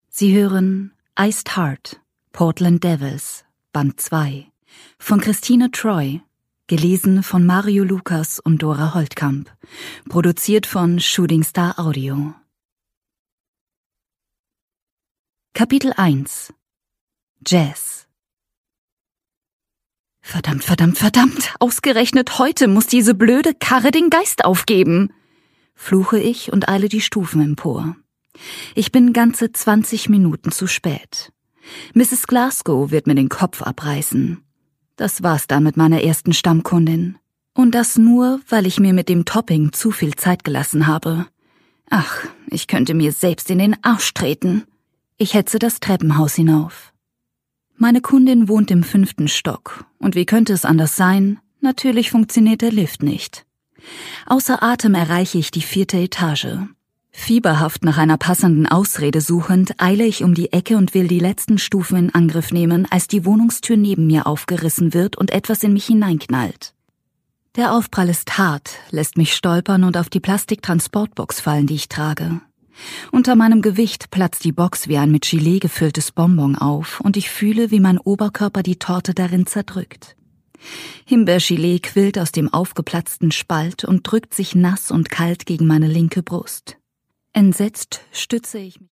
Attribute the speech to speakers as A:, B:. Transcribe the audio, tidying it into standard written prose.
A: Sie hören Iced Heart, Portland Devils, Band 2 von Christine Troy, gelesen von Mario Lukas und Dora Holtkamp, produziert von Shooting Star Audio. Kapitel 1 Jazz. Verdammt, verdammt, verdammt! Ausgerechnet heute muss diese blöde Karre den Geist aufgeben! Fluche ich und eile die Stufen empor. Ich bin ganze 20 Minuten zu spät. Mrs. Glasgow wird mir den Kopf abreißen. Das war's dann mit meiner ersten Stammkundin. Und das nur, weil ich mir mit dem Topping zu viel Zeit gelassen habe. Ach, ich könnte mir selbst in den Arsch treten. Ich hetze das Treppenhaus hinauf. Meine Kundin wohnt im 5. Stock. Und wie könnte es anders sein? Natürlich funktioniert der Lift nicht. Außer Atem erreiche ich die 4. Etage. Fieberhaft nach einer passenden Ausrede suchend, eile ich um die Ecke und will die letzten Stufen in Angriff nehmen, als die Wohnungstür neben mir aufgerissen wird und etwas in mich hineinknallt. Der Aufprall ist hart, lässt mich stolpern und auf die Plastiktransportbox fallen, die ich trage. Unter meinem Gewicht platzt die Box wie ein mit Gelee gefülltes Bonbon auf und ich fühle, wie mein Oberkörper die Torte darin zerdrückt. Himbeergelee quillt aus dem aufgeplatzten Spalt und drückt sich nass und kalt gegen meine linke Brust. Entsetzt stütze ich mich